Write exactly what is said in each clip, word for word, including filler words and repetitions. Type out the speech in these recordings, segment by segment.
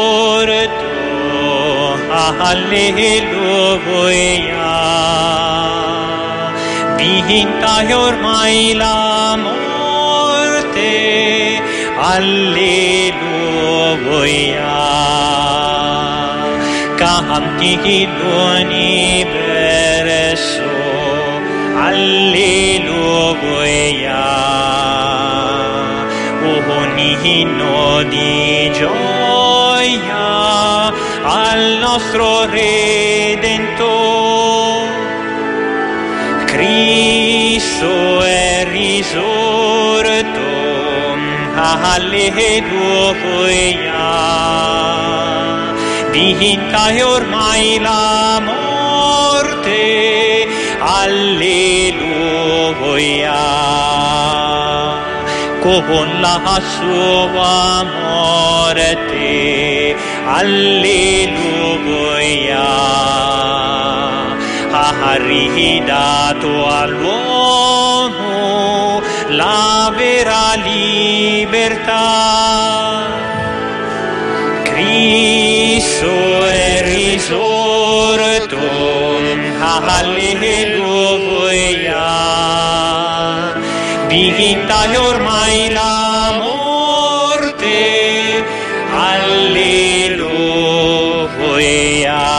risorto, alleluia. Vinta è ormai la morte, alleluia. Canti l'universo, alleluia. Un inno di gioia al nostro Redentore. Cristo è risorto, alleluia. Vinta è ormai la morte, alleluia. Con la sua morte, alleluia. Ha ridato all'uomo la vera libertà. Cristo è risorto, alleluia. Vinta è ormai la morte, alleluia.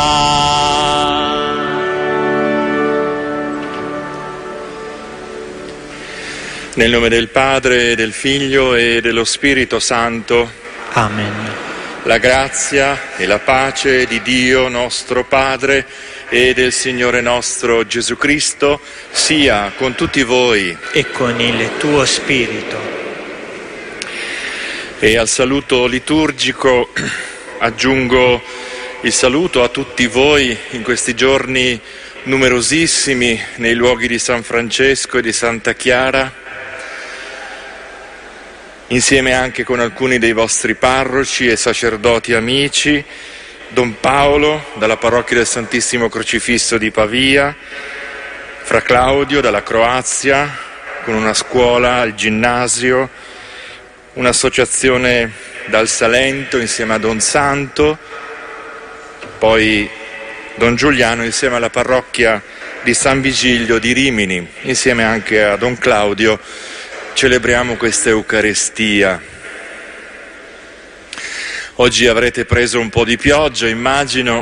Nel nome del Padre, del Figlio e dello Spirito Santo. Amen. La grazia e la pace di Dio nostro Padre e del Signore nostro Gesù Cristo sia con tutti voi. E con il tuo spirito. E al saluto liturgico aggiungo il saluto a tutti voi in questi giorni numerosissimi nei luoghi di San Francesco e di Santa Chiara, insieme anche con alcuni dei vostri parroci e sacerdoti amici, Don Paolo dalla parrocchia del Santissimo Crocifisso di Pavia, Fra Claudio dalla Croazia, con una scuola, il ginnasio, un'associazione dal Salento insieme a Don Santo, poi Don Giuliano insieme alla parrocchia di San Vigilio di Rimini, insieme anche a Don Claudio. Celebriamo questa Eucaristia. Oggi avrete preso un po' di pioggia, immagino,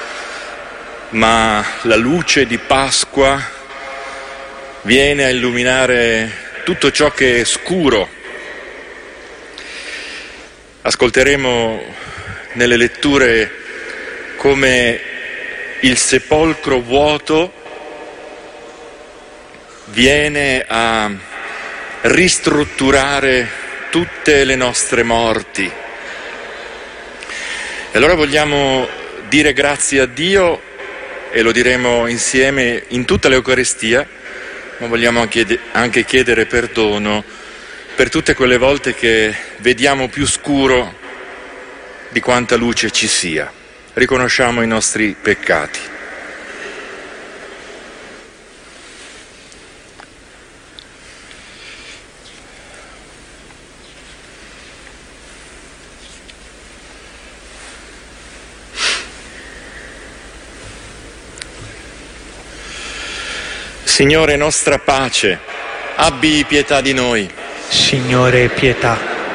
ma la luce di Pasqua viene a illuminare tutto ciò che è scuro. Ascolteremo nelle letture come il sepolcro vuoto viene a ristrutturare tutte le nostre morti. E allora vogliamo dire grazie a Dio, e lo diremo insieme in tutta l'Eucaristia, ma vogliamo anche, anche chiedere perdono per tutte quelle volte che vediamo più scuro di quanta luce ci sia. Riconosciamo i nostri peccati. Signore, nostra pace, abbi pietà di noi. Signore, pietà.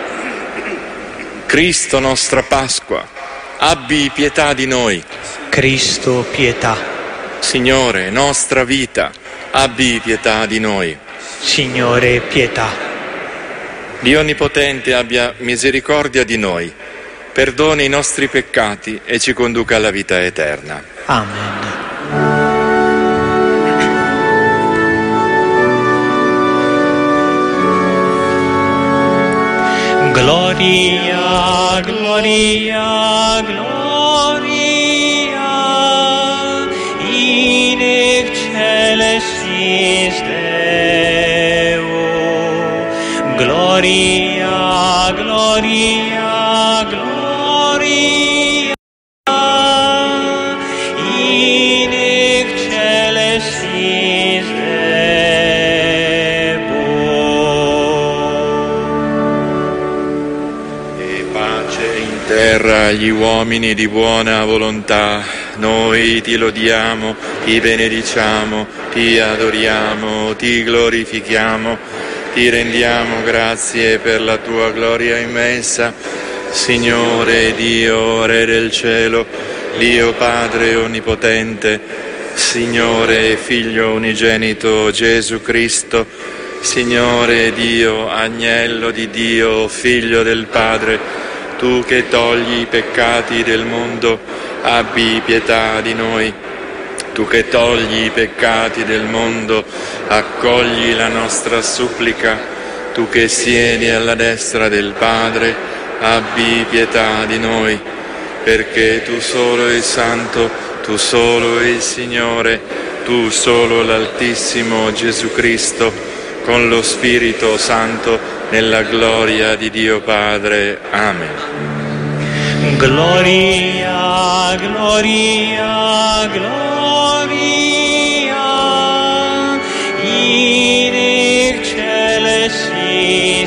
Cristo, nostra Pasqua, abbi pietà di noi. Cristo, pietà. Signore, nostra vita, abbi pietà di noi. Signore, pietà. Dio Onnipotente abbia misericordia di noi, perdoni i nostri peccati e ci conduca alla vita eterna. Amen. Gloria, gloria, gloria, in excelsis Deo. Gloria, gloria, gloria, in excelsis Deo. E pace in terra agli gli uomini di buona volontà. Noi ti lodiamo, ti benediciamo, ti adoriamo, ti glorifichiamo, ti rendiamo grazie per la tua gloria immensa. Signore Dio, Re del cielo, Dio Padre onnipotente, Signore Figlio unigenito Gesù Cristo, Signore Dio, Agnello di Dio, Figlio del Padre, tu che togli i peccati del mondo, abbi pietà di noi. Tu che togli i peccati del mondo, accogli la nostra supplica. Tu che siedi alla destra del Padre, abbi pietà di noi, perché tu solo il Santo, tu solo il Signore, tu solo l'Altissimo Gesù Cristo, con lo Spirito Santo, nella gloria di Dio Padre. Amen. Gloria, gloria, gloria in excelsis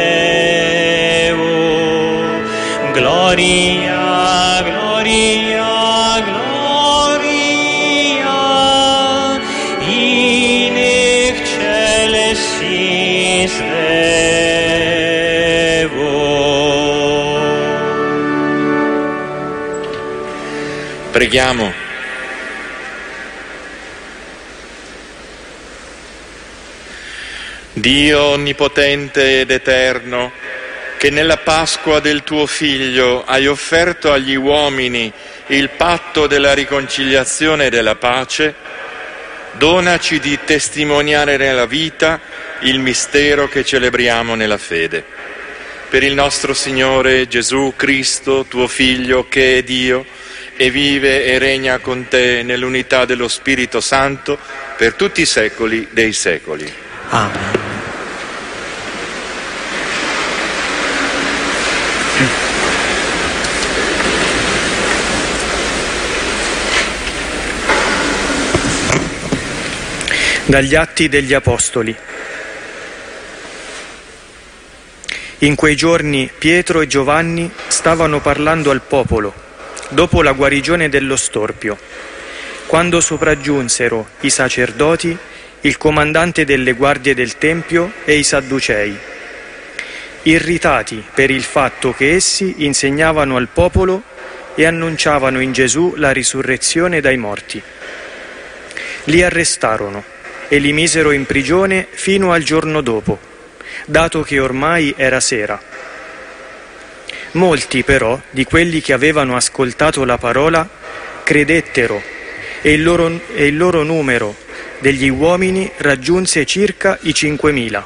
Deo. Gloria, gloria, gloria in excelsis Deo. Preghiamo. Dio onnipotente ed eterno, che nella Pasqua del tuo Figlio hai offerto agli uomini il patto della riconciliazione e della pace, donaci di testimoniare nella vita il mistero che celebriamo nella fede. Per il nostro Signore Gesù Cristo, tuo Figlio, che è Dio, e vive e regna con te nell'unità dello Spirito Santo per tutti i secoli dei secoli. Amen. Dagli Atti degli Apostoli. In quei giorni Pietro e Giovanni stavano parlando al popolo dopo la guarigione dello storpio, quando sopraggiunsero i sacerdoti, il comandante delle guardie del Tempio e i Sadducei, irritati per il fatto che essi insegnavano al popolo e annunciavano in Gesù la risurrezione dai morti. Li arrestarono e li misero in prigione fino al giorno dopo, dato che ormai era sera. Molti però di quelli che avevano ascoltato la parola credettero e il loro, e il loro numero degli uomini raggiunse circa i cinquemila.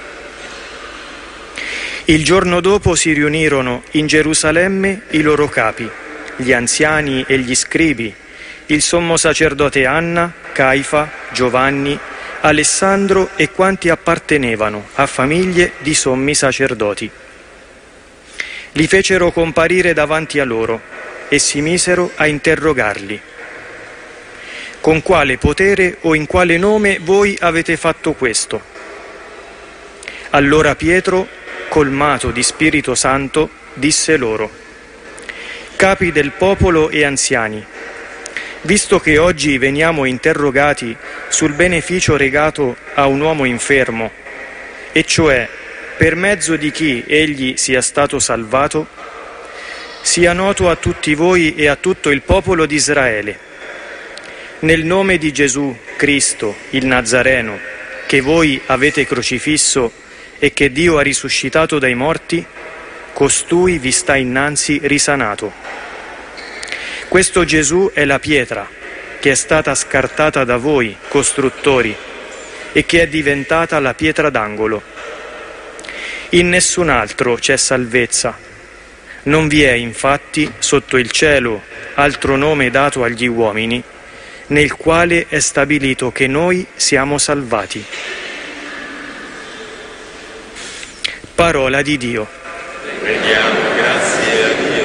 Il giorno dopo si riunirono in Gerusalemme i loro capi, gli anziani e gli scribi, il sommo sacerdote Anna, Caifa, Giovanni, Alessandro e quanti appartenevano a famiglie di sommi sacerdoti. Li fecero comparire davanti a loro e si misero a interrogarli. Con quale potere o in quale nome voi avete fatto questo? Allora Pietro, colmato di Spirito Santo, disse loro: Capi del popolo e anziani, visto che oggi veniamo interrogati sul beneficio regato a un uomo infermo, e cioè per mezzo di chi egli sia stato salvato, sia noto a tutti voi e a tutto il popolo di Israele. Nel nome di Gesù Cristo, il Nazareno, che voi avete crocifisso e che Dio ha risuscitato dai morti, costui vi sta innanzi risanato. Questo Gesù è la pietra che è stata scartata da voi, costruttori, e che è diventata la pietra d'angolo. In nessun altro c'è salvezza. Non vi è infatti sotto il cielo altro nome dato agli uomini nel quale è stabilito che noi siamo salvati. Parola di Dio. Rendiamo grazie a Dio.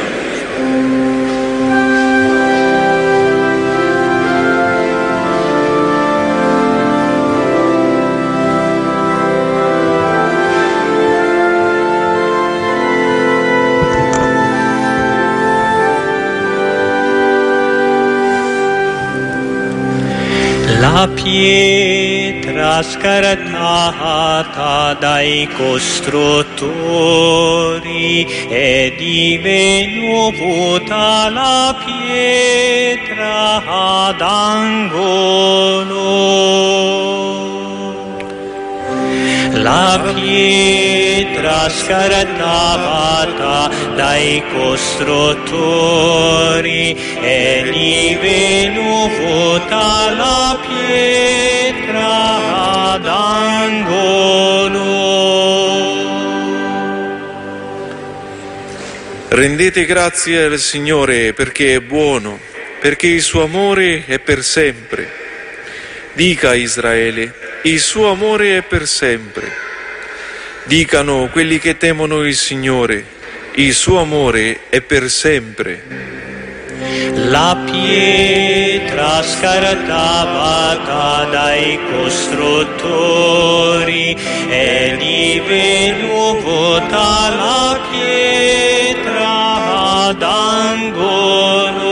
La pietra scartata dai costruttori è divenuta la pietra d'angolo. La pietra scartata dai costruttori è divenuta la pietra d'angolo. Rendete grazie al Signore perché è buono, perché il suo amore è per sempre. Dica a Israele: il suo amore è per sempre. Dicano quelli che temono il Signore: il suo amore è per sempre. La pietra scartata dai costruttori è divenuta la pietra d'angolo.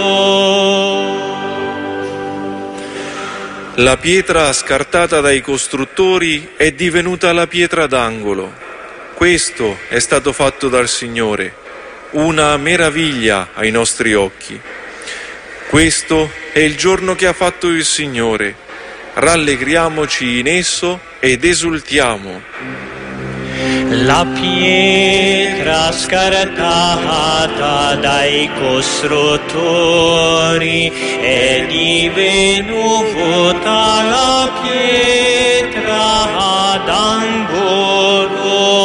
La pietra scartata dai costruttori è divenuta la pietra d'angolo. Questo è stato fatto dal Signore, una meraviglia ai nostri occhi. Questo è il giorno che ha fatto il Signore. Rallegriamoci in esso ed esultiamo. La pietra scartata dai costruttori è divenuta la pietra d'angolo.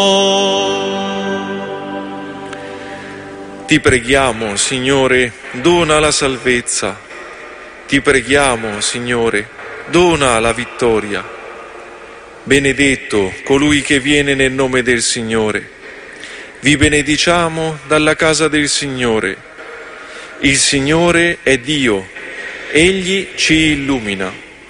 Ti preghiamo, Signore, dona la salvezza. Ti preghiamo, Signore, dona la vittoria. Benedetto colui che viene nel nome del Signore. Vi benediciamo dalla casa del Signore. Il Signore è Dio, Egli ci illumina.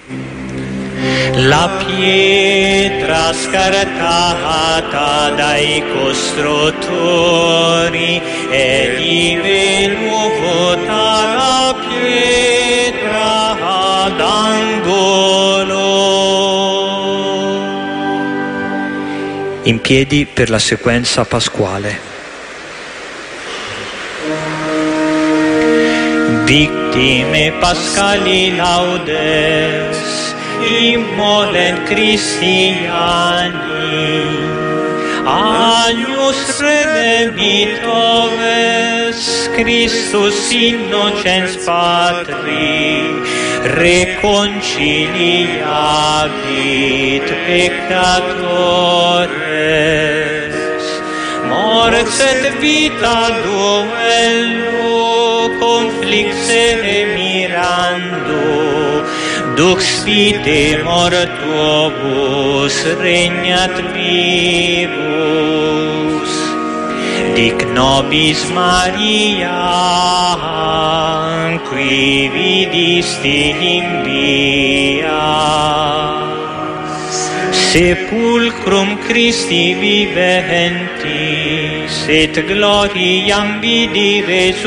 La pietra scartata dai costruttori è divenuta la pietra d'angolo. In piedi per la sequenza pasquale. Victime pascali laudes, immolent Christiani, Agnus redemptores, Christus innocens Patri, reconciliabit peccatores, mors et vita duello, conflixe mirando, dux vitae mortuobus regnat vivus, dic nobis Maria, qui vidisti in via, sepulcrum Christi viventis, et gloriam vidi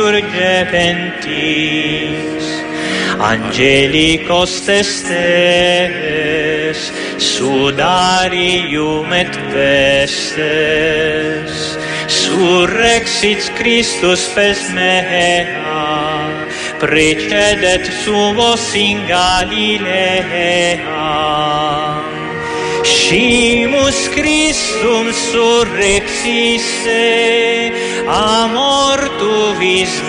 resurgeventis, angelicos testes, sudarium et vestes, surrexit Christus pes mea, precedet suos in Galilea. Scimus Christum surrexisse, a mortuis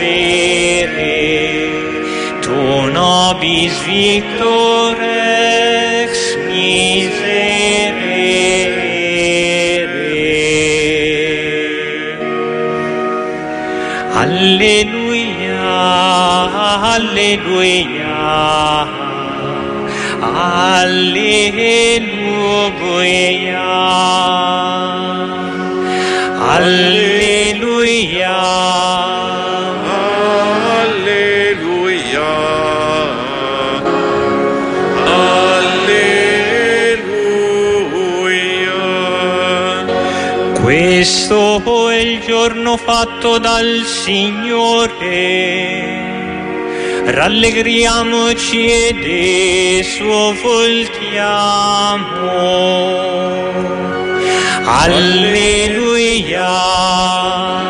vere, tu nobis victorex miserere. Alleluia, alleluia, alleluia, alleluia, Alleluia, alleluia. Questo è il giorno fatto dal Signore. rallegriamoci ed esultiamo. Alleluia.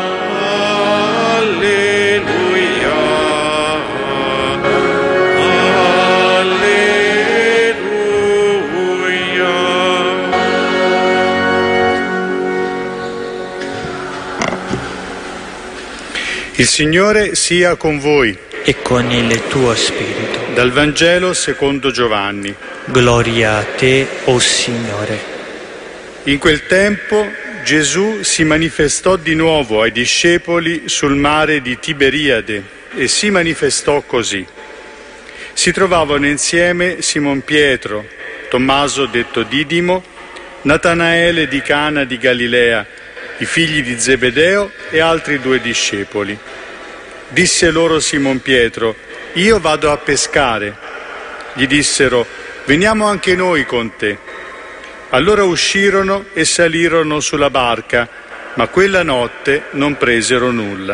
Il Signore sia con voi. E con il tuo spirito. Dal Vangelo secondo Giovanni. Gloria a te, o Signore. In quel tempo Gesù si manifestò di nuovo ai discepoli sul mare di Tiberiade e si manifestò così. Si trovavano insieme Simon Pietro, Tommaso detto Didimo, Natanaele di Cana di Galilea, i figli di Zebedeo e altri due discepoli. Disse loro Simon Pietro: io vado a pescare. Gli dissero: veniamo anche noi con te. Allora uscirono e salirono sulla barca, ma quella notte non presero nulla.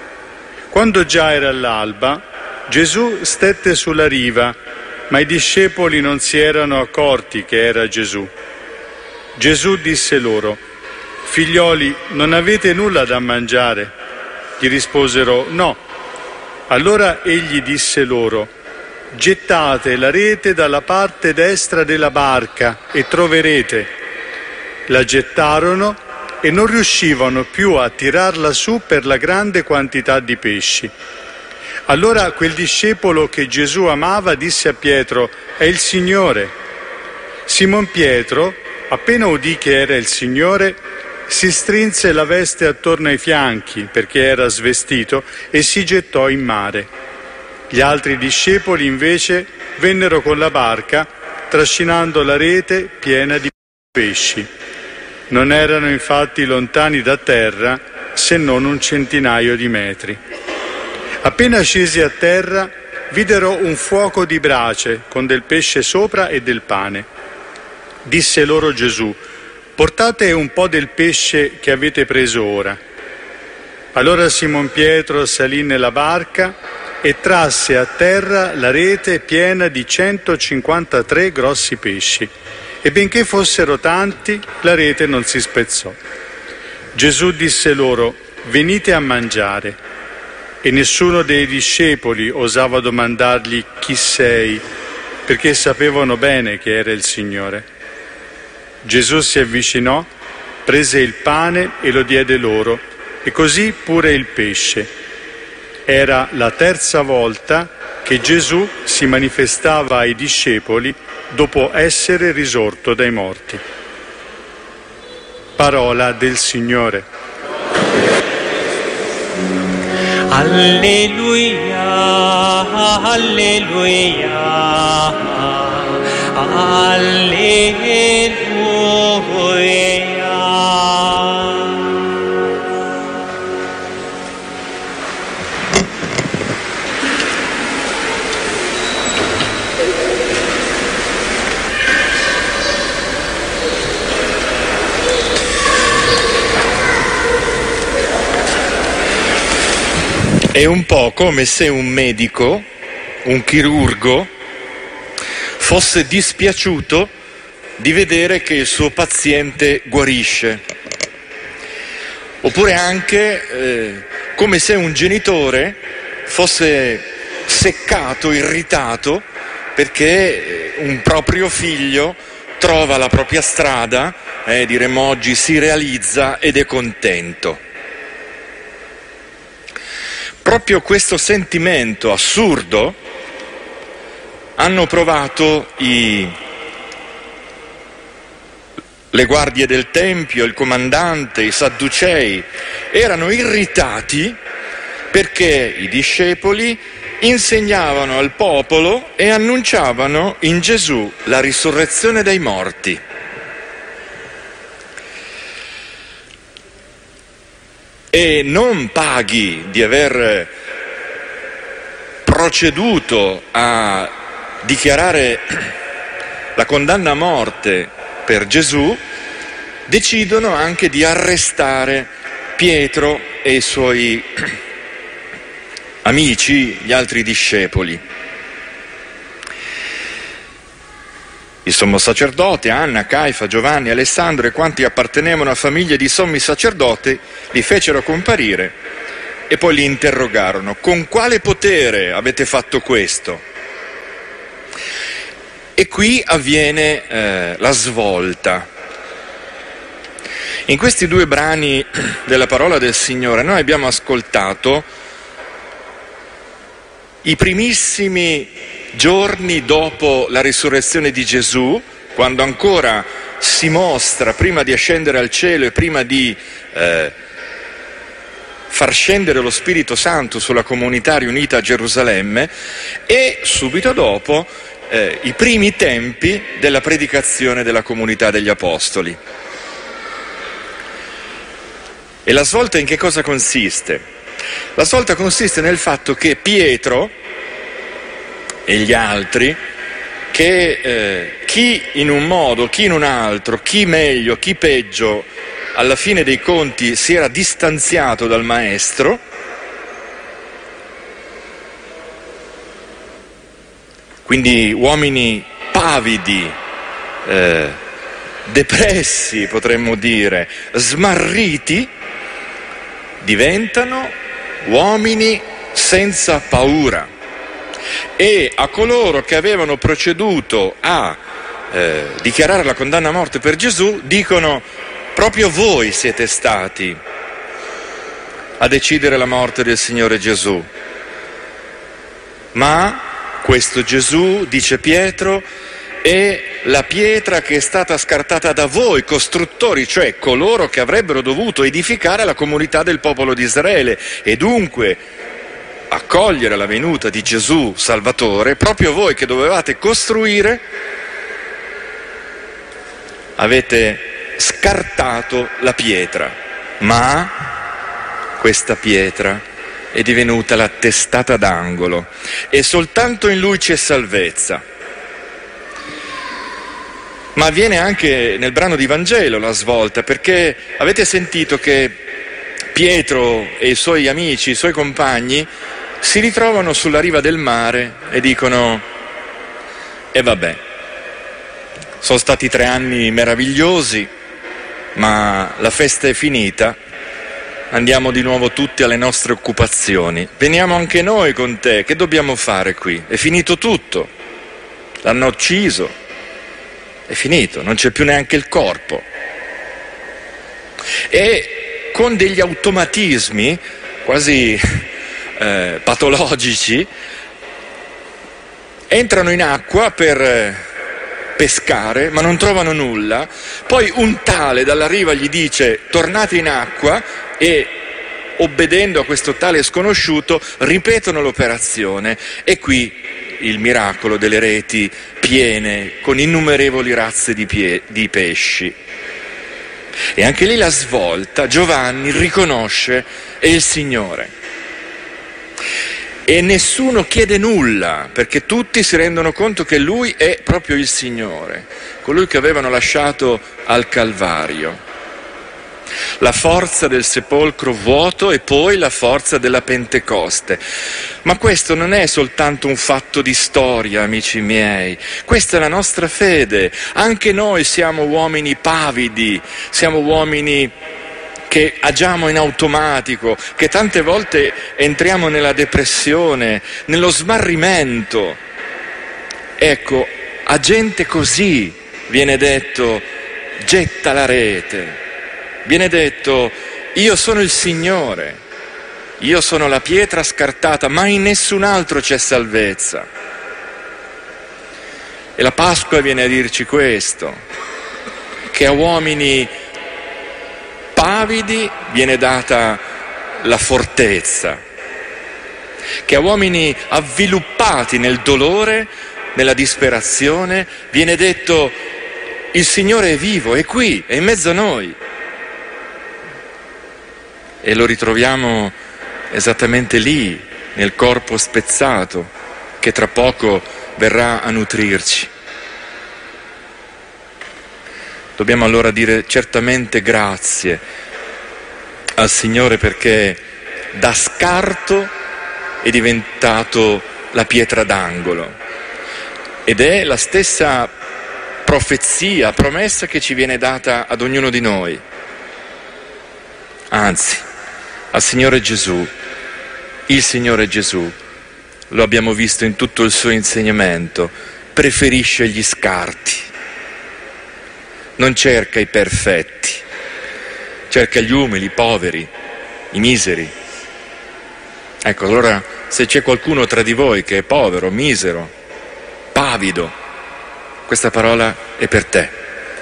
Quando già era l'alba, Gesù stette sulla riva, ma i discepoli non si erano accorti che era Gesù. Gesù disse loro: figlioli, non avete nulla da mangiare? Gli risposero: no. Allora egli disse loro: gettate la rete dalla parte destra della barca e troverete. La gettarono e non riuscivano più a tirarla su per la grande quantità di pesci. Allora quel discepolo che Gesù amava disse a Pietro: è il Signore. Simon Pietro, appena udì che era il Signore, si strinse la veste attorno ai fianchi perché era svestito e si gettò in mare. Gli altri discepoli invece vennero con la barca trascinando la rete piena di pesci. Non erano infatti lontani da terra se non un centinaio di metri. Appena scesi a terra videro un fuoco di brace con del pesce sopra e del pane. Disse loro Gesù: portate un po' del pesce che avete preso ora. Allora Simon Pietro salì nella barca e trasse a terra la rete piena di centocinquantatré grossi pesci, e benché fossero tanti, la rete non si spezzò. Gesù disse loro: venite a mangiare. E nessuno dei discepoli osava domandargli: chi sei? Perché sapevano bene che era il Signore. Gesù si avvicinò, prese il pane e lo diede loro, e così pure il pesce. Era la terza volta che Gesù si manifestava ai discepoli dopo essere risorto dai morti. Parola del Signore. Alleluia, alleluia, alleluia. È un po' come se un medico, un chirurgo, fosse dispiaciuto di vedere che il suo paziente guarisce. Oppure anche eh, come se un genitore fosse seccato, irritato, perché un proprio figlio trova la propria strada, eh, diremmo oggi si realizza ed è contento. Proprio questo sentimento assurdo hanno provato i, le guardie del Tempio, il comandante, i Sadducei. Erano irritati perché i discepoli insegnavano al popolo e annunciavano in Gesù la risurrezione dai morti. E non paghi di aver proceduto a dichiarare la condanna a morte per Gesù, decidono anche di arrestare Pietro e i suoi amici, gli altri discepoli. Il sommo sacerdote, Anna, Caifa, Giovanni, Alessandro e quanti appartenevano a famiglie di sommi sacerdoti li fecero comparire e poi li interrogarono: con quale potere avete fatto questo? E qui avviene eh, la svolta. In questi due brani della parola del Signore noi abbiamo ascoltato i primissimi giorni dopo la risurrezione di Gesù, quando ancora si mostra, prima di ascendere al cielo e prima di eh, far scendere lo Spirito Santo sulla comunità riunita a Gerusalemme, e subito dopo eh, i primi tempi della predicazione della comunità degli Apostoli. E la svolta in che cosa consiste? La svolta consiste nel fatto che Pietro e gli altri, che eh, chi in un modo, chi in un altro, chi meglio, chi peggio, alla fine dei conti si era distanziato dal Maestro, quindi uomini pavidi, eh, depressi potremmo dire, smarriti, diventano uomini senza paura. E a coloro che avevano proceduto a eh, dichiarare la condanna a morte per Gesù dicono: proprio voi siete stati a decidere la morte del Signore Gesù. Ma questo Gesù, dice Pietro, è la pietra che è stata scartata da voi, costruttori, cioè coloro che avrebbero dovuto edificare la comunità del popolo di Israele, e dunque accogliere la venuta di Gesù Salvatore. Proprio voi che dovevate costruire avete scartato la pietra, ma questa pietra è divenuta la testata d'angolo e soltanto in lui c'è salvezza. Ma avviene anche nel brano di Vangelo la svolta, perché avete sentito che Pietro e i suoi amici, i suoi compagni si ritrovano sulla riva del mare e dicono: e vabbè, sono stati tre anni meravigliosi, ma la festa è finita, andiamo di nuovo tutti alle nostre occupazioni, veniamo anche noi con te, che dobbiamo fare qui? È finito tutto, l'hanno ucciso, è finito, non c'è più neanche il corpo. E con degli automatismi quasi eh, patologici entrano in acqua per eh, pescare, ma non trovano nulla. Poi un tale dalla riva gli dice: tornate in acqua, e obbedendo a questo tale sconosciuto ripetono l'operazione, e qui il miracolo delle reti piene con innumerevoli razze di, pie- di pesci. E anche lì la svolta: Giovanni riconosce è il Signore. E nessuno chiede nulla, perché tutti si rendono conto che Lui è proprio il Signore, colui che avevano lasciato al Calvario. La forza del sepolcro vuoto e poi la forza della Pentecoste. Ma questo non è soltanto un fatto di storia, amici miei, questa è la nostra fede. Anche noi siamo uomini pavidi, siamo uomini che agiamo in automatico, che tante volte entriamo nella depressione, nello smarrimento. Ecco, a gente così viene detto: getta la rete. Viene detto: io sono il Signore, io sono la pietra scartata, ma in nessun altro c'è salvezza. E la Pasqua viene a dirci questo, che a uomini pavidi viene data la fortezza, che a uomini avviluppati nel dolore, nella disperazione, viene detto: il Signore è vivo, è qui, è in mezzo a noi. E lo ritroviamo esattamente lì, nel corpo spezzato, che tra poco verrà a nutrirci. Dobbiamo allora dire certamente grazie al Signore, perché da scarto è diventato la pietra d'angolo. Ed è la stessa profezia, promessa che ci viene data ad ognuno di noi. Anzi, al Signore Gesù, il Signore Gesù, lo abbiamo visto in tutto il suo insegnamento, preferisce gli scarti, non cerca i perfetti, cerca gli umili, i poveri, i miseri. Ecco, allora se c'è qualcuno tra di voi che è povero, misero, pavido, questa parola è per te.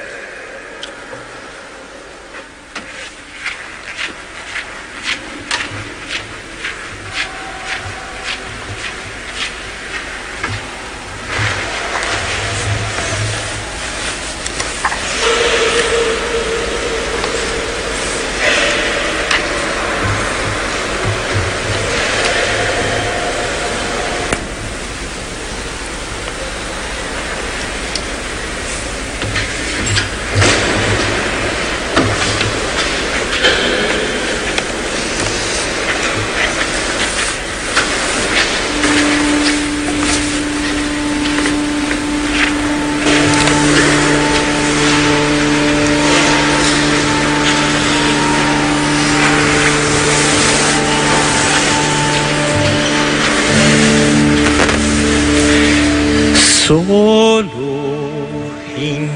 Solo in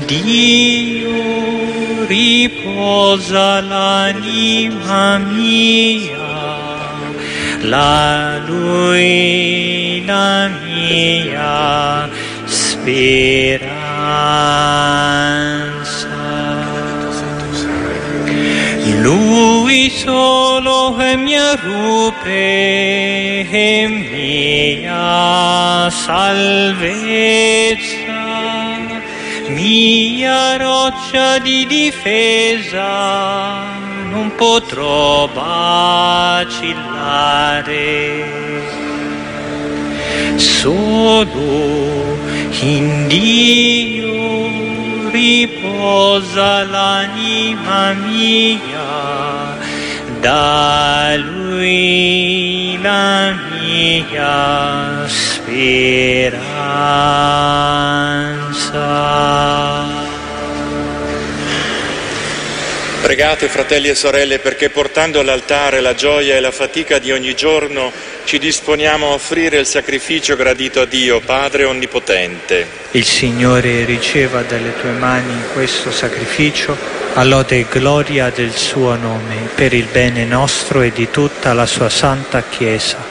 Dio riposa l'anima mia, la Lui la mia speranza. Lui solo è mia rupe e mia salvezza, mia roccia di difesa, non potrò vacillare. Solo in Dio riposa l'anima mia, da Lui la mia speranza. Pregate, fratelli e sorelle, perché portando all'altare la gioia e la fatica di ogni giorno ci disponiamo a offrire il sacrificio gradito a Dio, Padre Onnipotente. Il Signore riceva dalle tue mani questo sacrificio, a lode e gloria del suo nome, per il bene nostro e di tutta la sua santa Chiesa.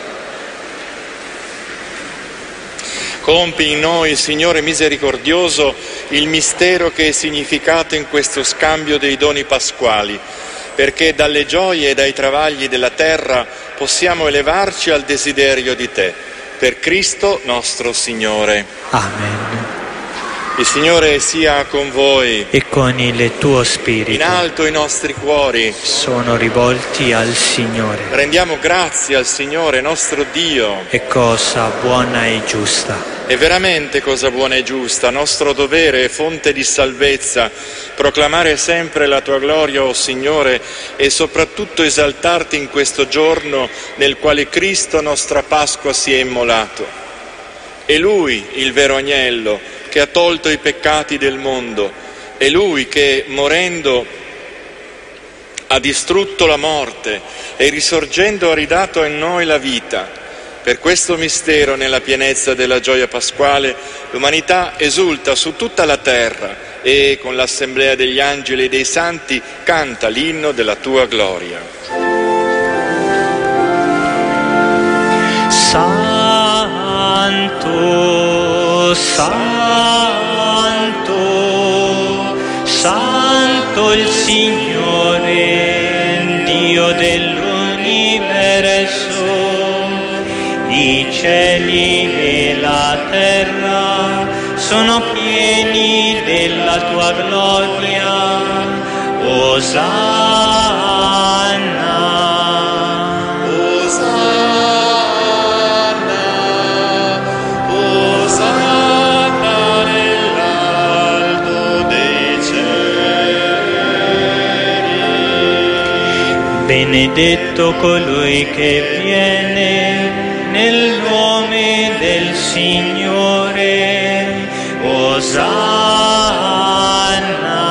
Compi in noi, Signore misericordioso, il mistero che è significato in questo scambio dei doni pasquali, perché dalle gioie e dai travagli della terra possiamo elevarci al desiderio di Te, per Cristo nostro Signore. Amen. Il Signore sia con voi. E con il tuo spirito. In alto i nostri cuori sono rivolti al Signore. Rendiamo grazie al Signore nostro Dio. È cosa buona e giusta. È veramente cosa buona e giusta, nostro dovere e fonte di salvezza, proclamare sempre la Tua gloria, o Signore, e soprattutto esaltarti in questo giorno nel quale Cristo, nostra Pasqua, si è immolato. È Lui il vero agnello che ha tolto i peccati del mondo, è Lui che, morendo, ha distrutto la morte e risorgendo ha ridato a noi la vita. Per questo mistero, nella pienezza della gioia pasquale, l'umanità esulta su tutta la terra e, con l'assemblea degli angeli e dei santi, canta l'inno della Tua gloria. Santo, Santo, Santo il Signore, Dio dell'universo. I cieli e la terra sono pieni della Tua gloria. Osanna, Osanna, Osanna nell'alto dei cieli. Benedetto colui che viene nel nome del Signore, Osanna.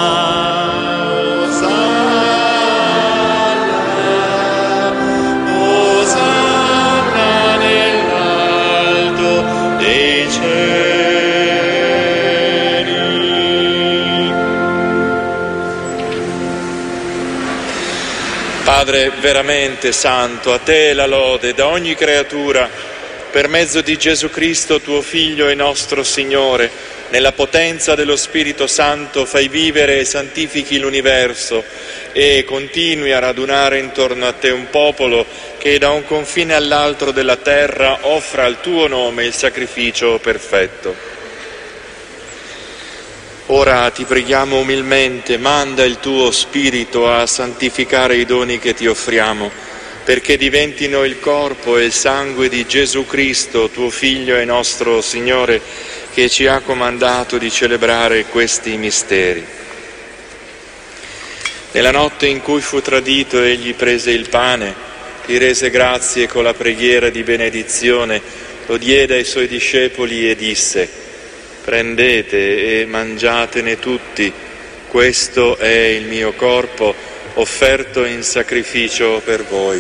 Padre veramente santo, a te la lode da ogni creatura, per mezzo di Gesù Cristo, tuo Figlio e nostro Signore, nella potenza dello Spirito Santo fai vivere e santifichi l'universo e continui a radunare intorno a te un popolo che da un confine all'altro della terra offra al tuo nome il sacrificio perfetto. Ora ti preghiamo umilmente, manda il tuo Spirito a santificare i doni che ti offriamo, perché diventino il corpo e il sangue di Gesù Cristo, tuo Figlio e nostro Signore, che ci ha comandato di celebrare questi misteri. Nella notte in cui fu tradito, egli prese il pane, ti rese grazie con la preghiera di benedizione, lo diede ai suoi discepoli e disse: prendete e mangiatene tutti, questo è il mio corpo offerto in sacrificio per voi.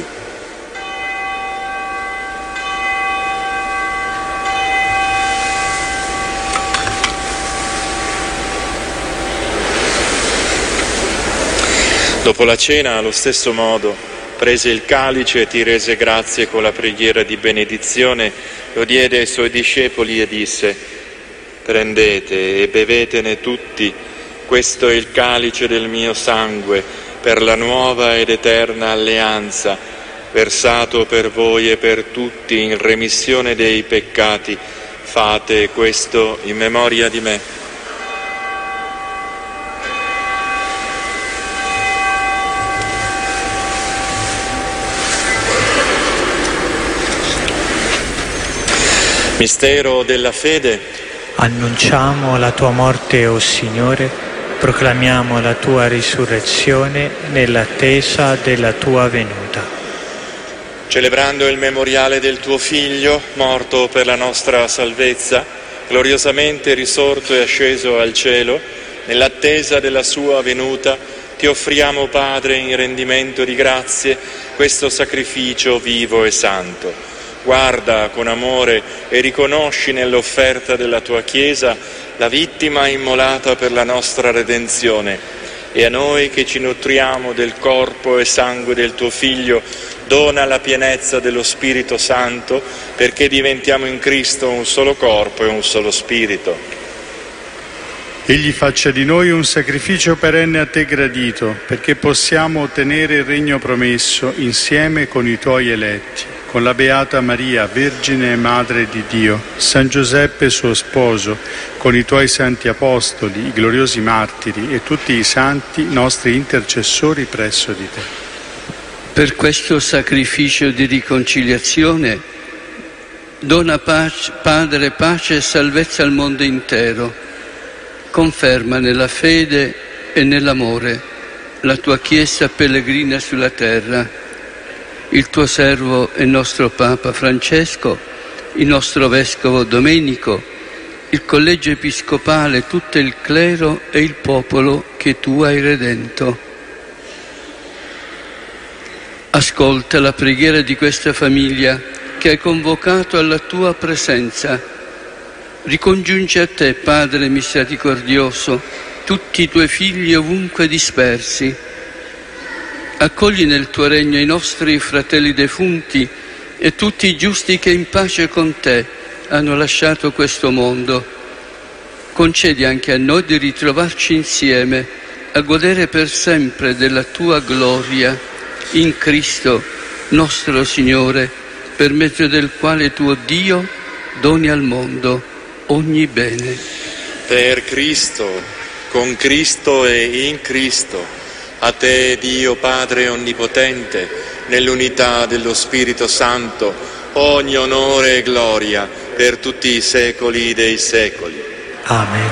Dopo la cena, allo stesso modo, prese il calice e ti rese grazie con la preghiera di benedizione, lo diede ai suoi discepoli e disse: prendete e bevetene tutti, questo è il calice del mio sangue, per la nuova ed eterna alleanza, versato per voi e per tutti in remissione dei peccati. Fate questo in memoria di me. Mistero della fede. Annunciamo la tua morte, o Signore, proclamiamo la tua risurrezione nell'attesa della tua venuta. Celebrando il memoriale del tuo Figlio, morto per la nostra salvezza, gloriosamente risorto e asceso al cielo, nell'attesa della sua venuta, ti offriamo, Padre, in rendimento di grazie, questo sacrificio vivo e santo. Guarda con amore e riconosci nell'offerta della tua Chiesa la vittima immolata per la nostra redenzione, e a noi che ci nutriamo del corpo e sangue del tuo Figlio dona la pienezza dello Spirito Santo, perché diventiamo in Cristo un solo corpo e un solo Spirito. Egli faccia di noi un sacrificio perenne a te gradito, perché possiamo ottenere il regno promesso insieme con i tuoi eletti, con la Beata Maria, Vergine e Madre di Dio, San Giuseppe suo sposo, con i tuoi santi apostoli, i gloriosi martiri e tutti i santi nostri intercessori presso di te. Per questo sacrificio di riconciliazione dona pace, Padre, pace e salvezza al mondo intero. Conferma nella fede e nell'amore la tua Chiesa pellegrina sulla terra, il tuo servo e nostro Papa Francesco, il nostro Vescovo Domenico, il Collegio Episcopale, tutto il clero e il popolo che tu hai redento. Ascolta la preghiera di questa famiglia che hai convocato alla tua presenza. Ricongiunge a te, Padre misericordioso, tutti i tuoi figli ovunque dispersi. Accogli nel tuo regno i nostri fratelli defunti e tutti i giusti che in pace con te hanno lasciato questo mondo. Concedi anche a noi di ritrovarci insieme a godere per sempre della tua gloria in Cristo, nostro Signore, per mezzo del quale tuo Dio doni al mondo ogni bene. Per Cristo, con Cristo e in Cristo, a te, Dio Padre Onnipotente, nell'unità dello Spirito Santo, ogni onore e gloria per tutti i secoli dei secoli. Amen.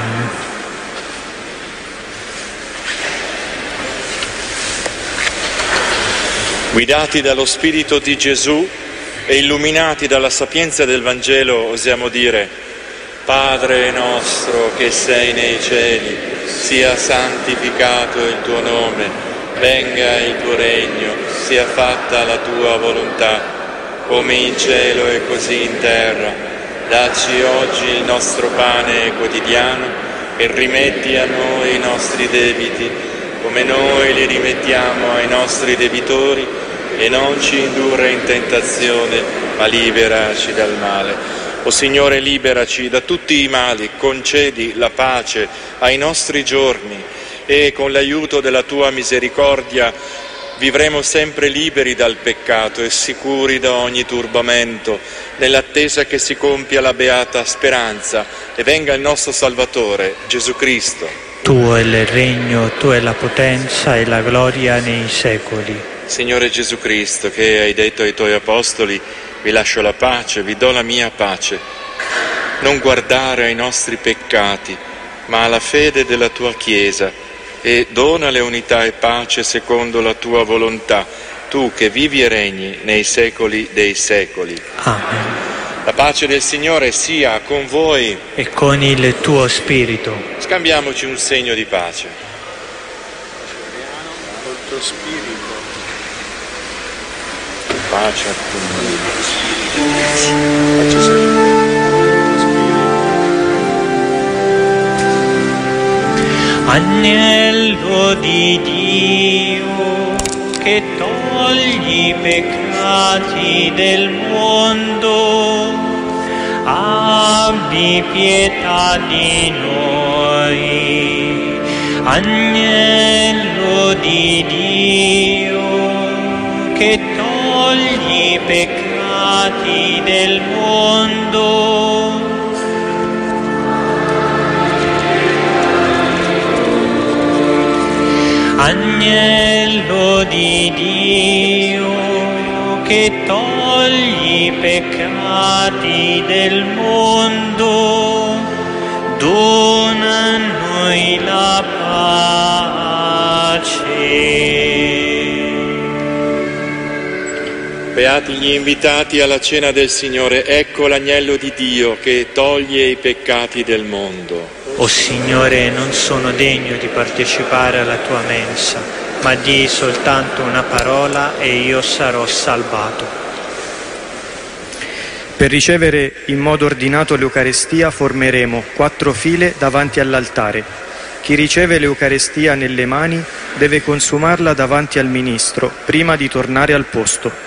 Guidati dallo Spirito di Gesù, e illuminati dalla sapienza del Vangelo osiamo dire: Padre nostro che sei nei cieli, sia santificato il tuo nome, venga il tuo regno, sia fatta la tua volontà, come in cielo e così in terra. Dacci oggi il nostro pane quotidiano e rimetti a noi i nostri debiti, come noi li rimettiamo ai nostri debitori, e non ci indurre in tentazione, ma liberaci dal male. O Signore, liberaci da tutti i mali, concedi la pace ai nostri giorni e con l'aiuto della tua misericordia vivremo sempre liberi dal peccato e sicuri da ogni turbamento, nell'attesa che si compia la beata speranza e venga il nostro Salvatore, Gesù Cristo. Tuo è il regno, tua è la potenza e la gloria nei secoli. Signore Gesù Cristo, che hai detto ai tuoi apostoli: vi lascio la pace, vi do la mia pace. Non guardare ai nostri peccati, ma alla fede della tua Chiesa, e donale unità e pace secondo la tua volontà, tu che vivi e regni nei secoli dei secoli. Amen. La pace del Signore sia con voi e con il tuo spirito. Scambiamoci un segno di pace. Col tuo spirito. Pace a tutti. Pace sempre. Agnello di Dio che togli i peccati del mondo, abbi pietà di noi. Agnello di Dio che togli i peccati del mondo, Agnello di Dio che togli i peccati del mondo, dona a noi la pace. Beati gli invitati alla cena del Signore, ecco l'agnello di Dio che toglie i peccati del mondo. O Signore, non sono degno di partecipare alla tua mensa, ma di soltanto una parola e io sarò salvato. Per ricevere in modo ordinato l'Eucarestia formeremo quattro file davanti all'altare. Chi riceve l'Eucarestia nelle mani deve consumarla davanti al ministro prima di tornare al posto.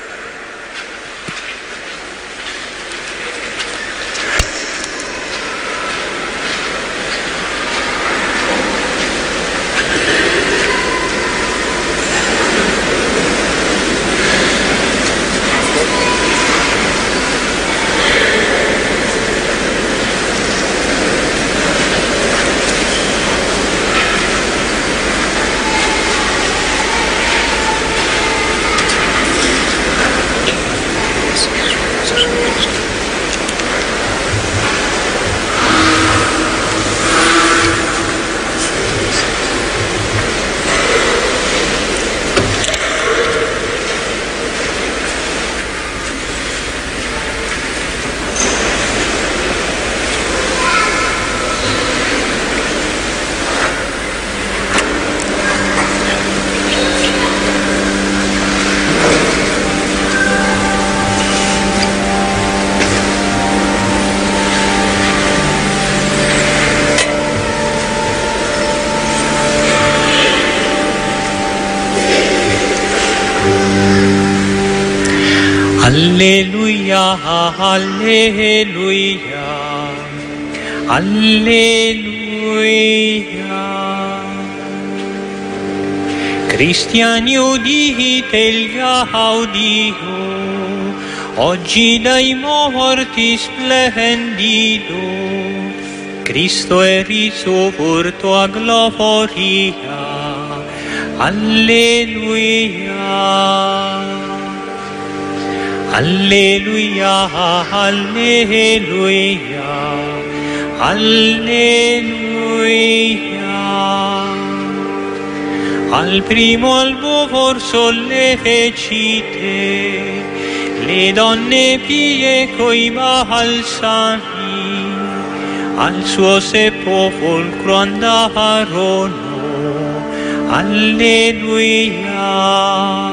Alleluia, alleluia, alleluia. Cristiani udite gli audio, oggi dai morti splendido, Cristo è risorto a gloria, alleluia. Alleluia, alleluia, alleluia. Al primo albo for sollecite, le donne pie coi balsami al suo sepolcro andarono. Alleluia,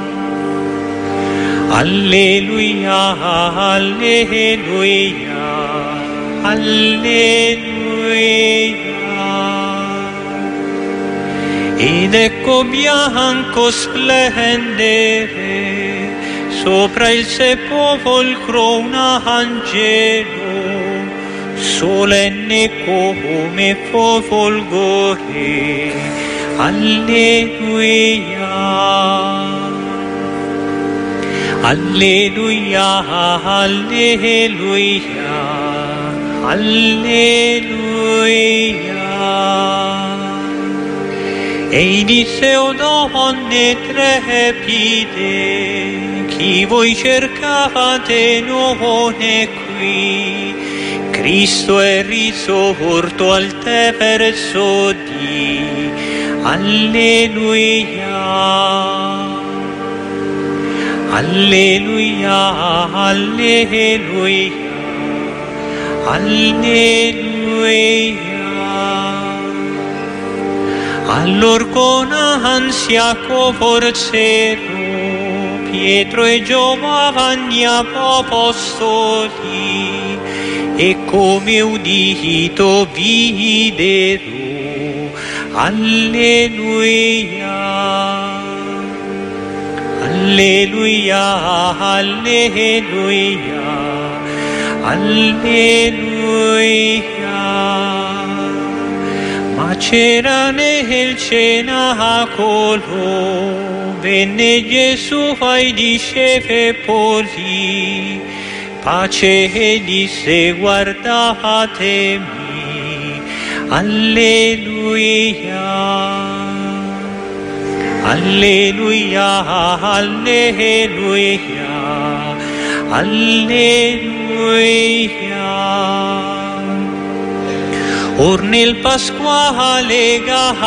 alleluia, alleluia, alleluia. Ed ecco bianco splendere sopra il sepolcro un angelo, solenne come folgore. Alleluia, alleluia, alleluia, alleluia. Ei disse, o donne trepide, chi voi cercate non è qui, Cristo è risorto al terzo dì. Alleluia, alleluia, alleluia, alleluia. Allor con ansia corsero Pietro e Giovanni apostoli, e come udito videro. Alleluia, alleluia, alleluia, alleluia. Ma c'era nel cenacolo, venne Gesù ai discepoli, pace e disse guardatemi. Alleluia, alleluia, alleluia, alleluia. Or nel pasquale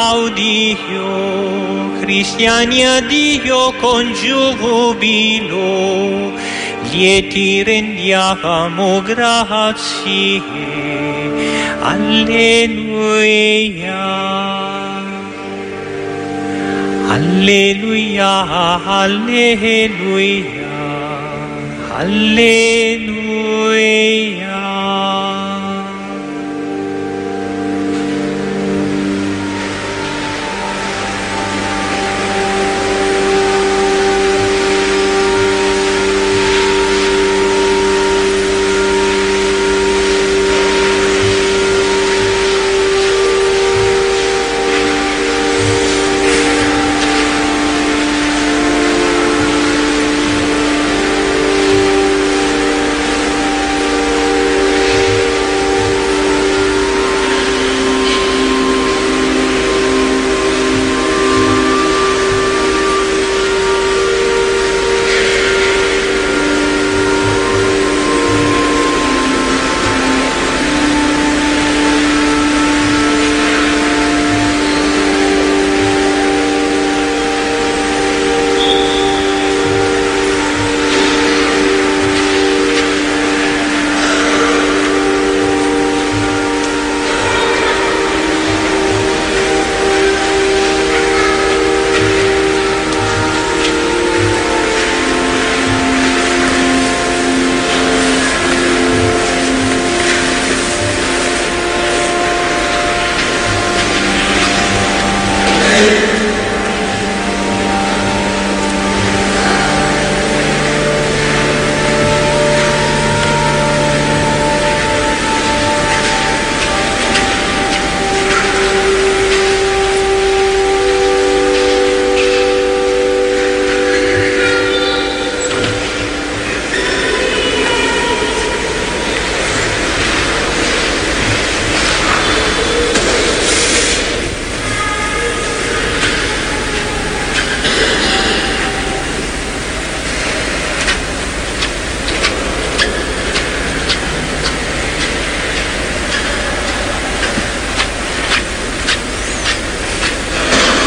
gaudio, cristiani a Dio con giubilo, lieti rendiamo grazie. Alleluia, alleluia, alleluia, alleluia.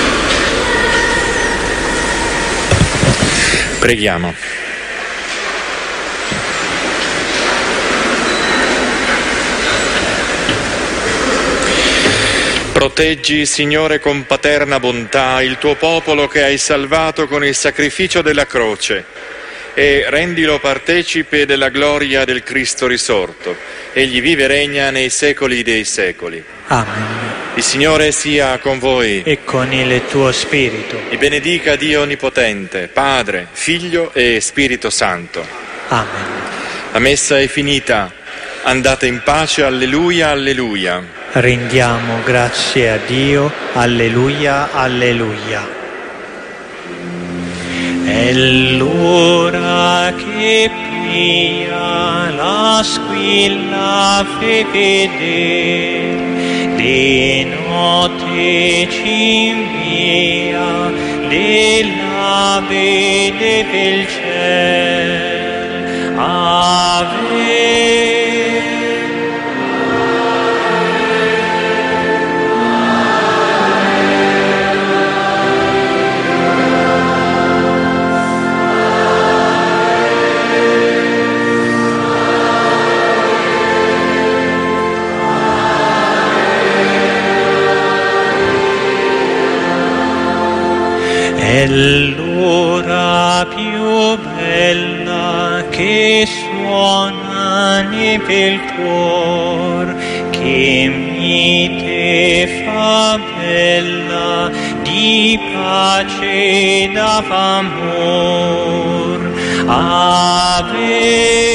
Preghiamo. Proteggi, Signore, con paterna bontà il tuo popolo che hai salvato con il sacrificio della croce e rendilo partecipe della gloria del Cristo risorto. Egli vive e regna nei secoli dei secoli. Amen. Il Signore sia con voi. E con il tuo spirito. Vi benedica Dio Onnipotente, Padre, Figlio e Spirito Santo. Amen. La messa è finita. Andate in pace. Alleluia, alleluia. Rendiamo grazie a Dio, alleluia, alleluia. È l'ora che pria la squilla fede, le notte ci invia dell'ave del ciel. Ave. È l'ora più bella che suona nel cuor, che mite fa bella di pace e d'amor. Ave